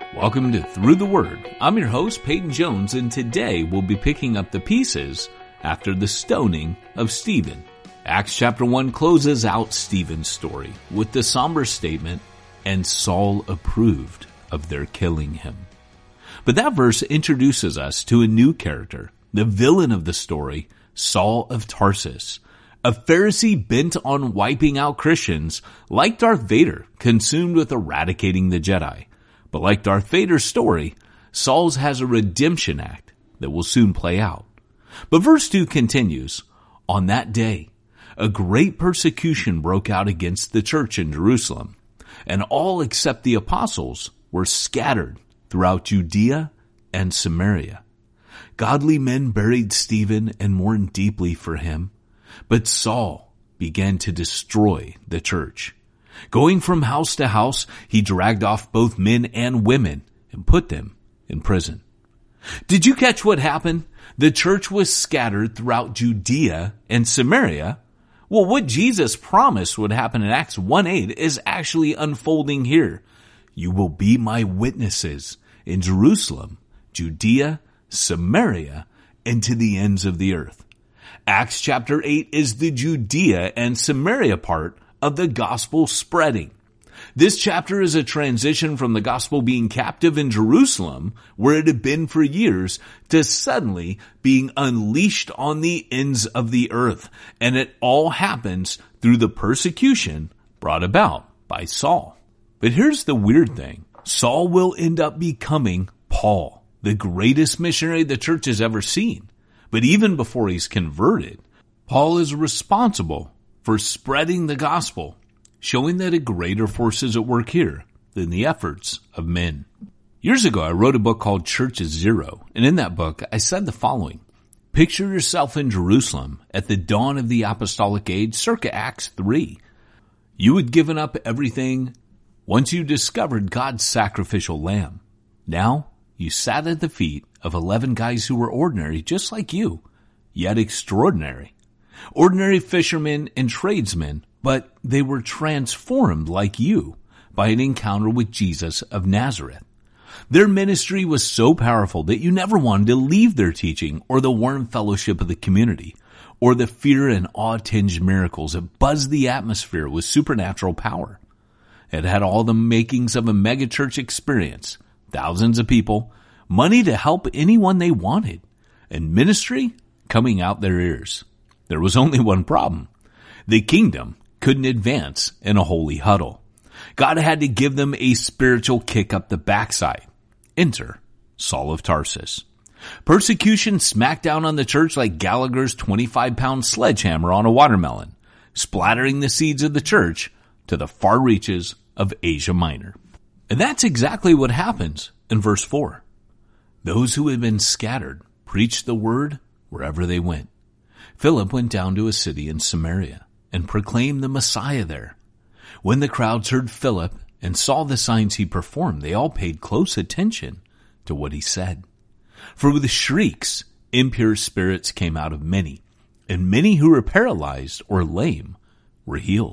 Welcome to Through the Word. I'm your host, Peyton Jones, and today we'll be picking up the pieces after the stoning of Stephen. Acts chapter 1 closes out Stephen's story with the somber statement, "And Saul approved of their killing him." But that verse introduces us to a new character, the villain of the story, Saul of Tarsus, a Pharisee bent on wiping out Christians, like Darth Vader, consumed with eradicating the Jedi. But like Darth Vader's story, Saul's has a redemption act that will soon play out. But verse 2 continues, "On that day, a great persecution broke out against the church in Jerusalem, and all except the apostles were scattered throughout Judea and Samaria. Godly men buried Stephen and mourned deeply for him, but Saul began to destroy the church. Going from house to house, he dragged off both men and women and put them in prison." Did you catch what happened? The church was scattered throughout Judea and Samaria. Well, what Jesus promised would happen in Acts 1:8 is actually unfolding here. "You will be my witnesses in Jerusalem, Judea, Samaria, and to the ends of the earth." Acts chapter 8 is the Judea and Samaria part of the gospel spreading. This chapter is a transition from the gospel being captive in Jerusalem, where it had been for years, to suddenly being unleashed on the ends of the earth. And it all happens through the persecution brought about by Saul. But here's the weird thing. Saul will end up becoming Paul, the greatest missionary the church has ever seen. But even before he's converted, Paul is responsible for spreading the gospel, showing that a greater force is at work here than the efforts of men. Years ago, I wrote a book called Church is Zero, and in that book, I said the following: picture yourself in Jerusalem at the dawn of the apostolic age, circa Acts 3. You had given up everything once you discovered God's sacrificial lamb. Now, you sat at the feet of 11 guys who were ordinary, just like you, yet extraordinary. Ordinary fishermen and tradesmen, but they were transformed like you by an encounter with Jesus of Nazareth. Their ministry was so powerful that you never wanted to leave their teaching or the warm fellowship of the community or the fear and awe-tinged miracles that buzzed the atmosphere with supernatural power. It had all the makings of a megachurch experience, thousands of people, money to help anyone they wanted, and ministry coming out their ears. There was only one problem. The kingdom couldn't advance in a holy huddle. God had to give them a spiritual kick up the backside. Enter Saul of Tarsus. Persecution smacked down on the church like Gallagher's 25-pound sledgehammer on a watermelon, splattering the seeds of the church to the far reaches of Asia Minor. And that's exactly what happens in verse 4. Those who had been scattered preached the word wherever they went. Philip went down to a city in Samaria and proclaimed the Messiah there. When the crowds heard Philip and saw the signs he performed, they all paid close attention to what he said. For with shrieks, impure spirits came out of many, and many who were paralyzed or lame were healed.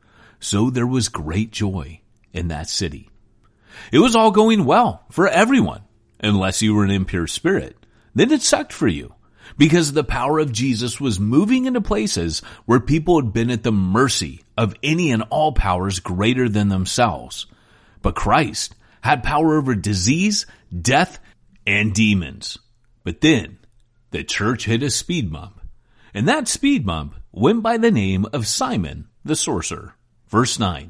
So there was great joy in that city. It was all going well for everyone, unless you were an impure spirit. Then it sucked for you, because the power of Jesus was moving into places where people had been at the mercy of any and all powers greater than themselves. But Christ had power over disease, death, and demons. But then the church hit a speed bump, and that speed bump went by the name of Simon the sorcerer. Verse 9.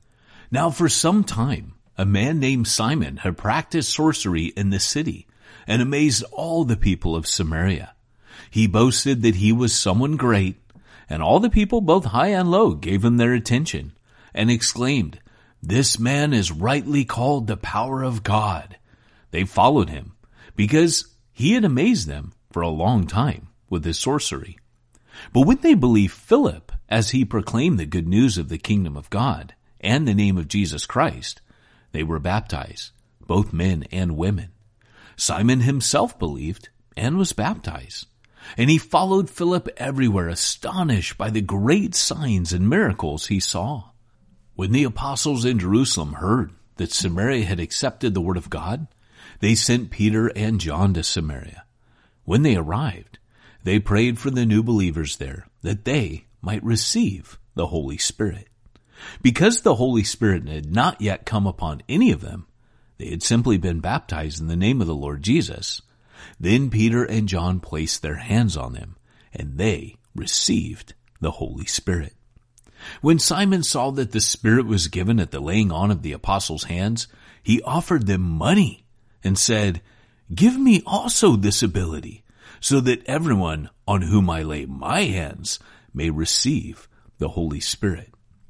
Now for some time, a man named Simon had practiced sorcery in the city and amazed all the people of Samaria. He boasted that he was someone great, and all the people, both high and low, gave him their attention and exclaimed, "This man is rightly called the power of God." They followed him because he had amazed them for a long time with his sorcery. But when they believed Philip as he proclaimed the good news of the kingdom of God and the name of Jesus Christ, they were baptized, both men and women. Simon himself believed and was baptized, and he followed Philip everywhere, astonished by the great signs and miracles he saw. When the apostles in Jerusalem heard that Samaria had accepted the word of God, they sent Peter and John to Samaria. When they arrived, they prayed for the new believers there that they might receive the Holy Spirit. Because the Holy Spirit had not yet come upon any of them, they had simply been baptized in the name of the Lord Jesus. Then Peter and John placed their hands on them, and they received the Holy Spirit. When Simon saw that the Spirit was given at the laying on of the apostles' hands, he offered them money and said, "Give me also this ability, so that everyone on whom I lay my hands may receive the Holy Spirit."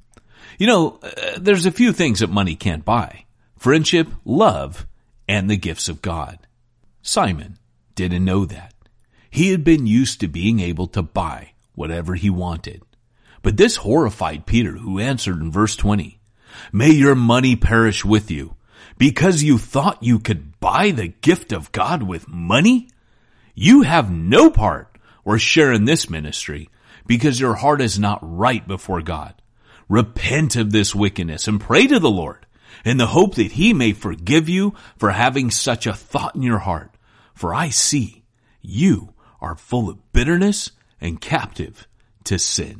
You know, there's a few things that money can't buy: friendship, love, and the gifts of God. Simon didn't know that. He had been used to being able to buy whatever he wanted. But this horrified Peter, who answered in verse 20, "May your money perish with you, because you thought you could buy the gift of God with money? You have no part or share in this ministry, because your heart is not right before God. Repent of this wickedness and pray to the Lord, in the hope that he may forgive you for having such a thought in your heart. For I see you are full of bitterness and captive to sin."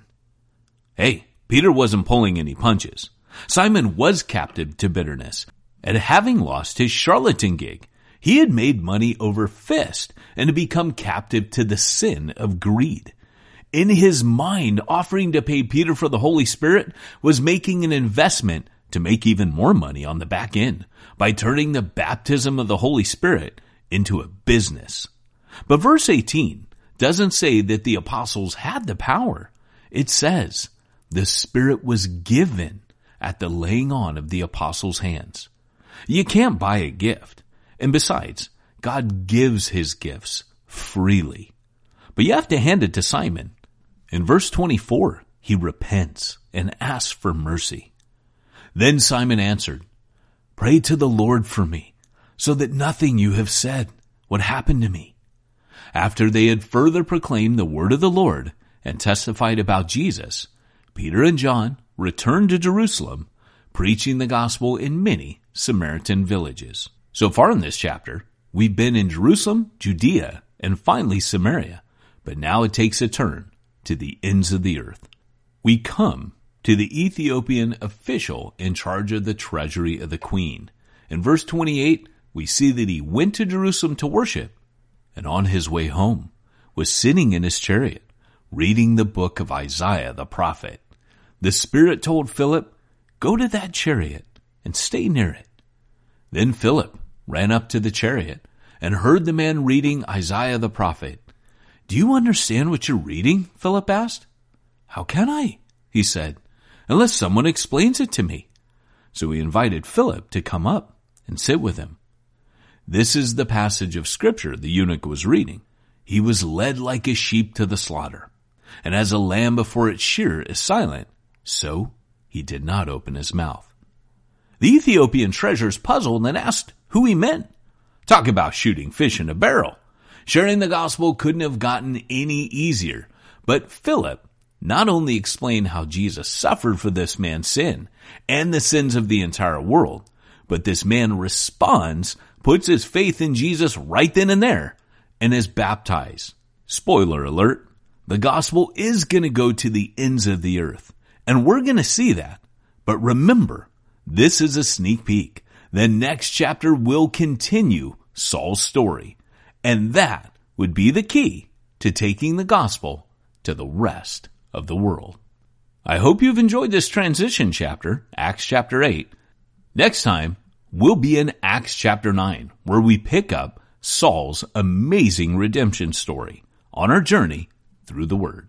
Hey, Peter wasn't pulling any punches. Simon was captive to bitterness. And having lost his charlatan gig, he had made money over fist and had become captive to the sin of greed. In his mind, offering to pay Peter for the Holy Spirit was making an investment to make even more money on the back end by turning the baptism of the Holy Spirit into a business. But verse 18 doesn't say that the apostles had the power. It says the Spirit was given at the laying on of the apostles' hands. You can't buy a gift. And besides, God gives his gifts freely. But you have to hand it to Simon. In verse 24, he repents and asks for mercy. Then Simon answered, "Pray to the Lord for me, so that nothing you have said would happen to me." After they had further proclaimed the word of the Lord and testified about Jesus, Peter and John returned to Jerusalem, preaching the gospel in many Samaritan villages. So far in this chapter, we've been in Jerusalem, Judea, and finally Samaria, but now it takes a turn to the ends of the earth. We come to the Ethiopian official in charge of the treasury of the queen. In verse 28, we see that he went to Jerusalem to worship, and on his way home was sitting in his chariot, reading the book of Isaiah the prophet. The Spirit told Philip, "Go to that chariot and stay near it." Then Philip ran up to the chariot and heard the man reading Isaiah the prophet. "Do you understand what you're reading?" Philip asked. "How can I?" he said, "unless someone explains it to me." So he invited Philip to come up and sit with him. This is the passage of Scripture the eunuch was reading. "He was led like a sheep to the slaughter, and as a lamb before its shearer is silent, so he did not open his mouth." The Ethiopian treasurer's puzzled and asked who he meant. Talk about shooting fish in a barrel. Sharing the gospel couldn't have gotten any easier. But Philip not only explained how Jesus suffered for this man's sin and the sins of the entire world, but this man responds, puts his faith in Jesus right then and there, and is baptized. Spoiler alert, the gospel is going to go to the ends of the earth, and we're going to see that. But remember, this is a sneak peek. The next chapter will continue Saul's story, and that would be the key to taking the gospel to the rest of the world. I hope you've enjoyed this transition chapter, Acts chapter 8. Next time, we'll be in Acts chapter 9, where we pick up Saul's amazing redemption story on our journey through the Word.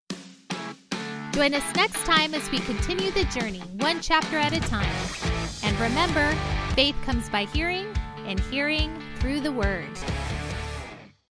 Join us next time as we continue the journey, one chapter at a time. And remember, faith comes by hearing, and hearing through the Word.